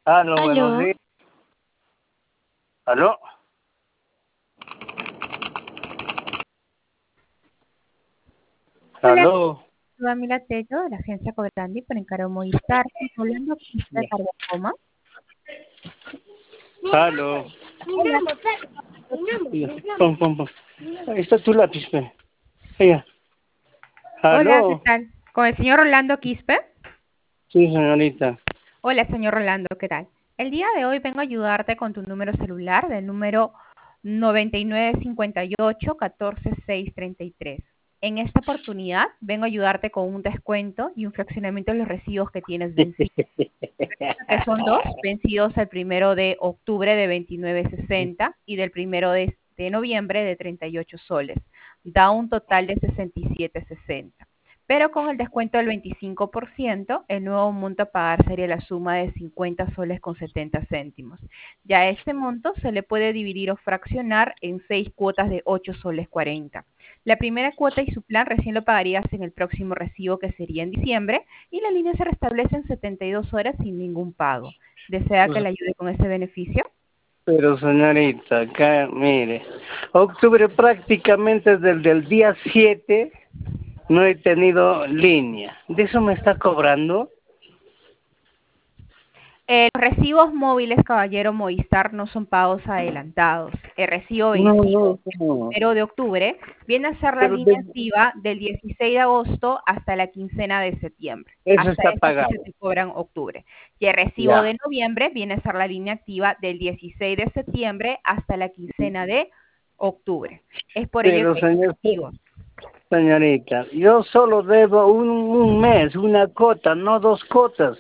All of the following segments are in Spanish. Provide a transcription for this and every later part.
Aló, buenos Aló, días. Aló. hola, Aló. soy Camila Tello de la agencia Cobrandi por encargo Movistar, hablando con usted de Carvajoma. Aló. Hola, Pon. Ahí está tu lápiz, pe. Allá. hola, ¿qué Aló. tal? Con el señor Rolando Quispe. Sí, señorita. Hola, señor Rolando, ¿qué tal? El día de hoy vengo a ayudarte con tu número celular del número 9958-14633. En esta oportunidad vengo a ayudarte con un descuento y un fraccionamiento de los recibos que tienes vencidos, que son dos, vencidos el 1 de octubre de 29.60 y del 1 de noviembre de 38 soles. Da un total de 67.60. Pero con el descuento del 25%, el nuevo monto a pagar sería la suma de 50 soles con 70 céntimos. Ya este monto se le puede dividir o fraccionar en 6 cuotas de 8 soles 40. La primera cuota y su plan recién lo pagarías en el próximo recibo, que sería en diciembre, y la línea se restablece en 72 horas sin ningún pago. ¿Desea que le ayude con ese beneficio? Pero, señorita, acá, mire. Octubre prácticamente desde el día 7 no he tenido línea. ¿De eso me está cobrando? Los recibos móviles, caballero Movistar, no son pagos adelantados. El recibo No, vencido no, no. 1 de octubre viene a ser la Pero línea activa del 16 de agosto hasta la quincena de septiembre. eso Hasta está esa fecha pagado. te cobran octubre. Y el recibo Ya. de noviembre viene a ser la línea activa del 16 de septiembre hasta la quincena de octubre. Es por ello Pero, que hay señor, recibos. señorita, yo solo debo un mes, una cota, no dos cotas.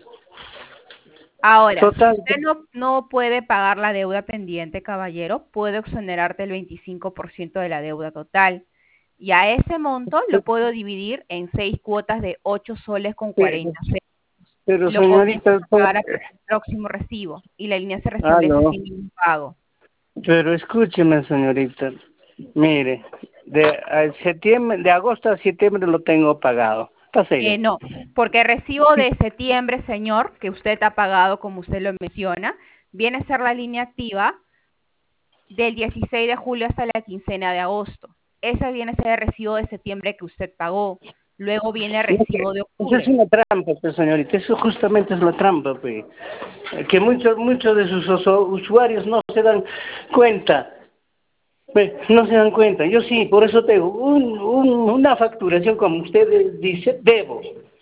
Ahora, si Total, usted no puede pagar la deuda pendiente, caballero, puede exonerarte el 25% de la deuda total. Y a ese monto lo puedo dividir en 6 cuotas de 8 soles con pero, 40 céntimos. pero Lo podrías señorita, pagar al próximo recibo y la línea se restablece no, sin ningún pago. pero escúcheme, señorita, mire, de agosto a septiembre lo tengo pagado. Páselo. No, porque el recibo de septiembre, señor, que usted ha pagado, como usted lo menciona, viene a ser la línea activa del 16 de julio hasta la quincena de agosto. Ese viene a ser el recibo de septiembre que usted pagó. Luego viene el No, recibo de Eso es octubre. una trampa, pues, señorita, eso justamente es la trampa, pues, que muchos de sus usuarios no se dan cuenta. No se dan cuenta. Yo sí, por eso tengo una facturación, como ustedes dicen, debo,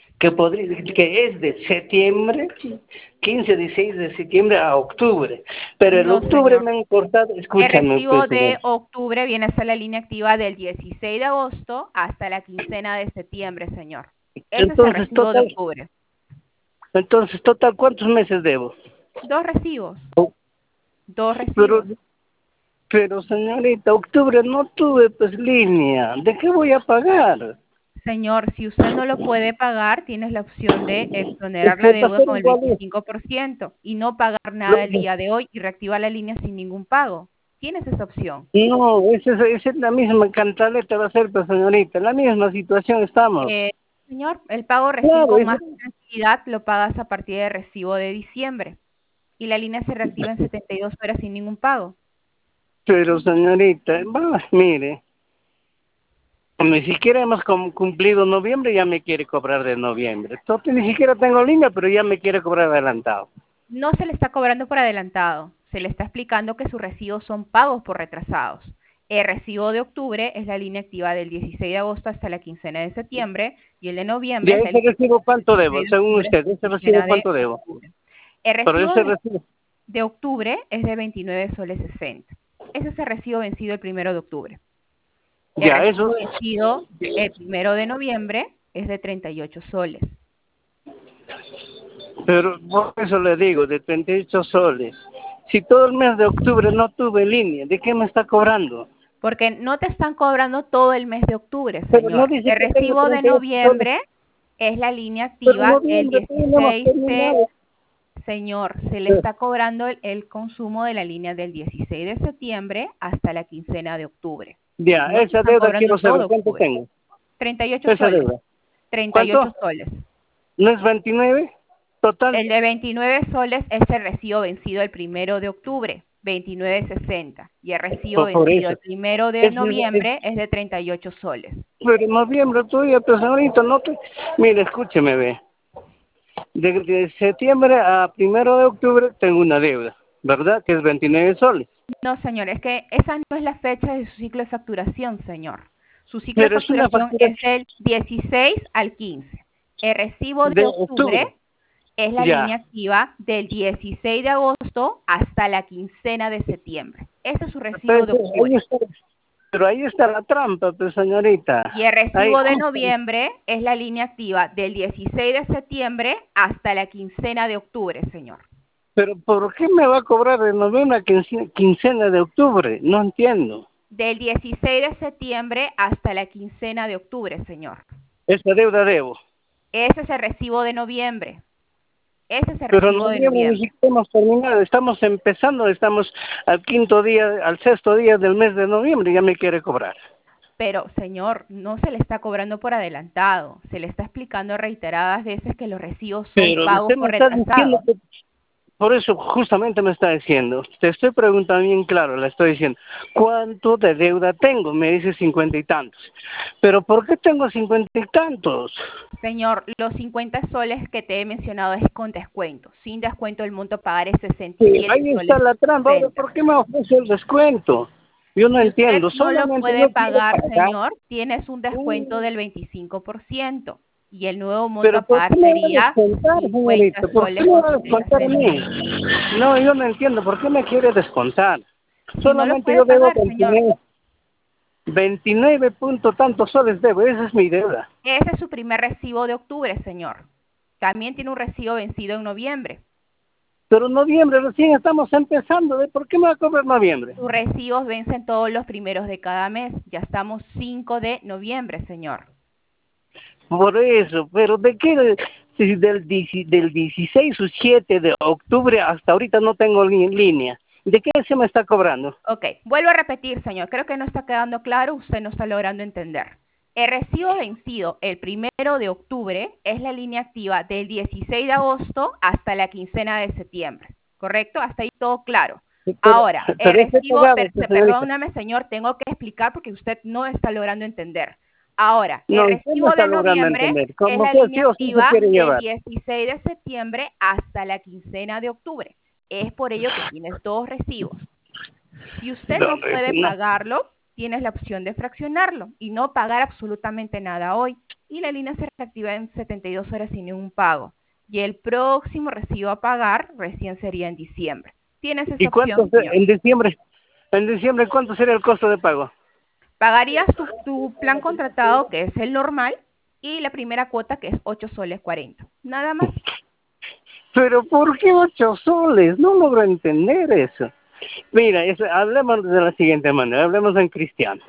que es de septiembre, 15, 16 de septiembre a octubre. Pero el No, octubre señor. me han cortado, El escúchame, recibo pues, señor. de octubre viene a ser la línea activa del 16 de agosto hasta la quincena de septiembre, señor. Ese es el Entonces, recibo de octubre. total, ¿cuántos meses debo? Dos recibos. Oh, Dos Pero, recibos. pero señorita, octubre no tuve pues línea. ¿De qué voy a pagar? Señor, si usted no lo puede pagar, tienes la opción de Es exonerar la que va a deuda ser con el igual. 25% y no pagar nada el día de hoy y reactivar la línea sin ningún pago. Tienes esa opción. No, esa es la misma cantaleta va a ser, pues, señorita. En la misma situación estamos. Eh, Señor, el pago recién Claro, con más tranquilidad lo pagas a partir del recibo de diciembre y la línea se reactiva en 72 horas sin ningún pago. pero señorita, mire, ni siquiera hemos cumplido noviembre, ya me quiere cobrar de noviembre. Entonces, ni siquiera tengo línea, pero ya me quiere cobrar adelantado. No se le está cobrando por adelantado, se le está explicando que sus recibos son pagos por retrasados. El recibo de octubre es la línea activa del 16 de agosto hasta la quincena de septiembre y el de De noviembre es la ese línea recibo, ¿cuánto del debo? 16 de Según octubre hasta usted, la ese recibo, quincena de ¿cuánto debo? octubre. El Pero recibo ese recibo, de octubre es de 29 soles 60. Ese es el recibo vencido el 1 de octubre. El ya, recibo eso. vencido el 1 de noviembre es de 38 soles. Pero por eso le digo, de 38 soles. Si todo el mes de octubre no tuve línea, ¿de qué me está cobrando? Porque no te están cobrando todo el mes de octubre, Pero no señor. dice El que tengo recibo de 38 soles. noviembre es la línea Pero activa el noviembre todavía no hemos 16 de... terminado. Señor, se le está cobrando el consumo de la línea del 16 de septiembre hasta la quincena de octubre. Ya, No te esa están deuda cobrando quiero saber todo cuánto octubre. tengo. 38 Esa soles. deuda. 38 ¿Cuánto? soles. ¿No es 29? total. El de 29 soles es el recibo vencido el 1 de octubre, 29.60. Y el recibo Por vencido eso. el 1 de noviembre es de 38 soles. Pero en noviembre todavía, pues ahorita no te... Mire, escúcheme, ve. De septiembre a 1 de octubre tengo una deuda, ¿verdad? Que es 29 soles. No, señor, es que esa no es la fecha de su ciclo de facturación, señor. Su ciclo de Pero es una facturación factura es del 16 al 15. El recibo de de octubre. octubre es la Ya. línea activa del 16 de agosto hasta la quincena de septiembre. Ese es su recibo de octubre. Pero ahí está la trampa, pues señorita. Y el Ahí recibo de justo. noviembre es la línea activa del 16 de septiembre hasta la quincena de octubre, señor. Pero ¿por qué me va a cobrar de noviembre a quincena de octubre? No entiendo. Del 16 de septiembre hasta la quincena de octubre, señor. Esa deuda debo. Ese es el recibo de noviembre. Ese es el Pero en recibo de noviembre ni noviembre. siquiera hemos terminado. Estamos empezando, estamos al quinto día, al sexto día del mes de noviembre y ya me quiere cobrar. Pero, señor, no se le está cobrando por adelantado. Se le está explicando reiteradas veces que los recibos son Pero pagos usted me por está diciendo retrasado. que... Por eso justamente me está diciendo, te estoy preguntando bien claro, le estoy diciendo, ¿cuánto de deuda tengo? Me dice 50 y tantos. Pero ¿por qué tengo 50 y tantos? Señor, los 50 soles que te he mencionado es con descuento. Sin descuento el monto a pagar es Sí, 67 ahí está soles la trampa. Ahora, 60. ¿por qué me ofrece el descuento? Yo no Si usted entiendo, no lo solamente puede no quiero pagar, pagar. señor, tienes un descuento Uh, del 25% y el nuevo monto Pero a ¿por pagar qué me va a sería descontar, 50 señorita? ¿Por qué soles me con va a 60 descontar a mí? céntimos. No, yo no entiendo, ¿por qué me quiere descontar? Si no lo Solamente puede yo debo pagar, señor, 29 punto tantos soles debo, esa es mi deuda. ese es su primer recibo de octubre, señor. También tiene un recibo vencido en noviembre. Pero noviembre recién estamos empezando, ¿por qué me va a cobrar noviembre? Sus recibos vencen todos los primeros de cada mes. Ya estamos 5 de noviembre, señor. Por eso, pero ¿de qué? Si del 16 o 7 de octubre hasta ahorita no tengo línea. ¿De qué se me está cobrando? Ok, vuelvo a repetir, señor. Creo que no está quedando claro. Usted no está logrando entender. El recibo vencido el 1 de octubre es la línea activa del 16 de agosto hasta la quincena de septiembre. ¿Correcto? Hasta ahí todo claro. Pero, Ahora, el pero es recibo, pagado, pues, señorita. perdóname, señor, tengo que explicar porque usted no está logrando entender. Ahora, el No, usted no recibo está de logrando noviembre entender. es Como la que línea sí o sí se activa quiere del llevar. 16 de septiembre hasta la quincena de octubre. Es por ello que tienes dos recibos. Si usted No, no puede no. pagarlo, tienes la opción de fraccionarlo y no pagar absolutamente nada hoy. Y la línea se reactiva en 72 horas sin ningún pago. Y el próximo recibo a pagar recién sería en diciembre. Tienes esa ¿Y cuánto opción, señor. en diciembre? En diciembre, ¿cuánto sería el costo de pago? Pagarías tu plan contratado, que es el normal, y la primera cuota, que es 8 soles 40. Nada más. Pero ¿por qué 8 soles? No logro entender eso. Mira, hablemos de la siguiente manera, hablemos en cristiano.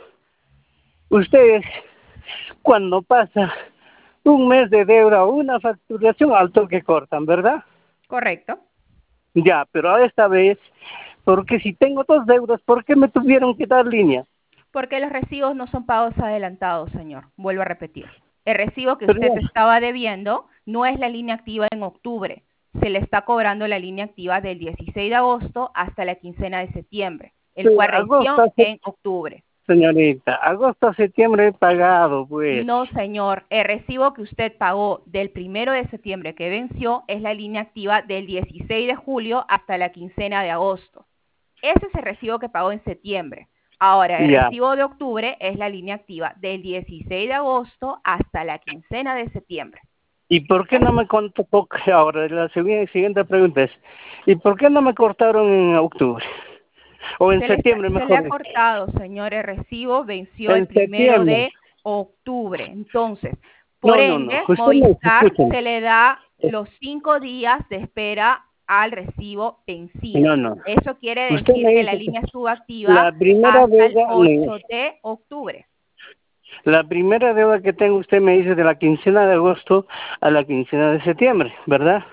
Ustedes, cuando pasa un mes de deuda o una facturación, al toque cortan, ¿verdad? Correcto. Ya, pero esta vez, porque si tengo dos deudas, ¿por qué me tuvieron que dar línea? Porque los recibos no son pagos adelantados, señor. Vuelvo a repetir. El recibo que Pero usted estaba debiendo no es la línea activa en octubre. Se le está cobrando la línea activa del 16 de agosto hasta la quincena de septiembre, el cual agosto, venció en octubre. señorita, agosto a septiembre he pagado, pues. No, señor. El recibo que usted pagó del 1 de septiembre que venció es la línea activa del 16 de julio hasta la quincena de agosto. Ese es el recibo que pagó en septiembre. Ahora, el Ya. recibo de octubre es la línea activa del 16 de agosto hasta la quincena de septiembre. ¿Y por qué no me contó? Ahora, la siguiente pregunta es, ¿y por qué no me cortaron en octubre? O en septiembre, Se le mejor ha dicho. cortado, señor, el recibo venció el En 1 de septiembre. octubre. Entonces, por No, no, no. ende, Usted me Movistar escucha. se le da los 5 días de espera al recibo vencido. No, no. Eso quiere Usted decir me que la dice que línea estuvo activa la primera hasta el deuda, 8 de octubre. la primera deuda que tengo, usted me dice de la quincena de agosto a la quincena de septiembre, ¿verdad?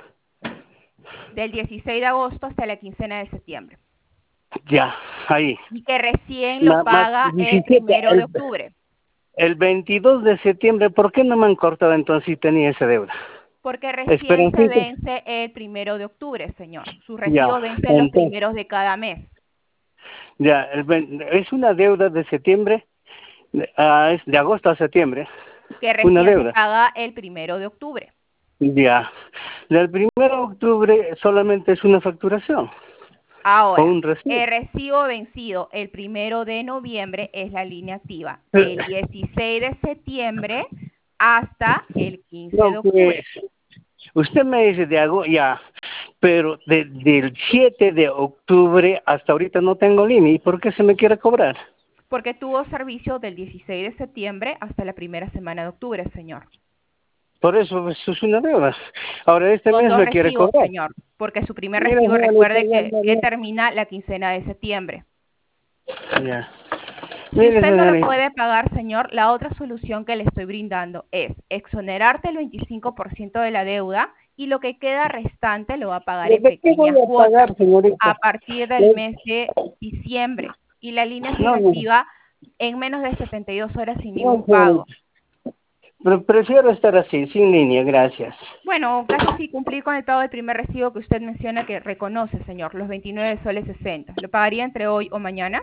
Del 16 de agosto hasta la quincena de septiembre. Ya, ahí. Y que recién lo Más paga el 17, 1 de octubre. el 22 de septiembre, ¿por qué no me han cortado entonces si tenía esa deuda? Porque recién se Esperancita. vence el 1 de octubre, señor. Sus Ya, recibos vencen los entonces, primeros de cada mes. ya, es una deuda de septiembre, es de agosto a septiembre, Que una recién se deuda. paga el 1 de octubre. Ya, del 1 de octubre solamente es una facturación o Ahora, un recibo. el recibo vencido el 1 de noviembre es la línea activa. Pero, Del 16 de septiembre hasta el 15 no, de pues, octubre. usted me dice de agosto, ya, pero del 7 de octubre hasta ahorita no tengo línea. ¿Y por qué se me quiere cobrar? Porque tuvo servicio del 16 de septiembre hasta la primera semana de octubre, señor. Por eso es una deuda. Ahora este Son mes dos me quiere recibos, cobrar. señor. Porque su primer Mira, recibo, señorita, recuerde que termina la quincena de septiembre. ya. Si Mire, usted no lo señorita. puede pagar, señor, la otra solución que le estoy brindando es exonerarte el 25% de la deuda y lo que queda restante lo va a pagar en ¿De qué voy pequeñas a cuotas pagar, señorita? a partir del mes de diciembre. Y la línea se No, no, reactiva en menos de 72 horas sin no, ningún pago. señorita. Prefiero estar así, sin línea, gracias. Bueno, casi sí cumplir con el pago del primer recibo que usted menciona que reconoce, señor, los 29 soles 60. ¿Lo pagaría entre hoy o mañana?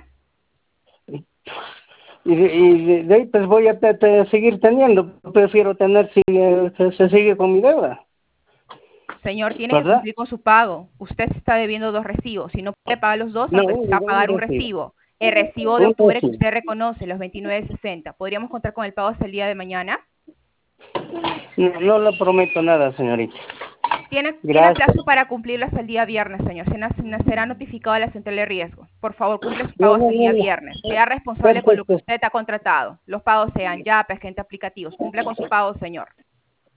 Y de ahí pues voy a seguir teniendo. Prefiero tener si se sigue con mi deuda, Señor, tiene que ¿verdad? cumplir con su pago. Usted se está debiendo dos recibos. Si no puede pagar los dos, No, aunque sea un pagar un recibo. recibo. El recibo de Un octubre que recibo. usted reconoce, los 29.60. ¿Podríamos contar con el pago hasta el día de mañana? No, no le prometo nada, señorita. Tiene Gracias. plazo para cumplirlo hasta el día viernes, señor. Será notificado a la central de riesgo. Por favor, cumple su pago No, no, hasta el no, día no. viernes. Sea responsable con lo que Perfecto. usted ha contratado. Los pagos sean YAPES, gente aplicativos. Cumple con su pago, señor.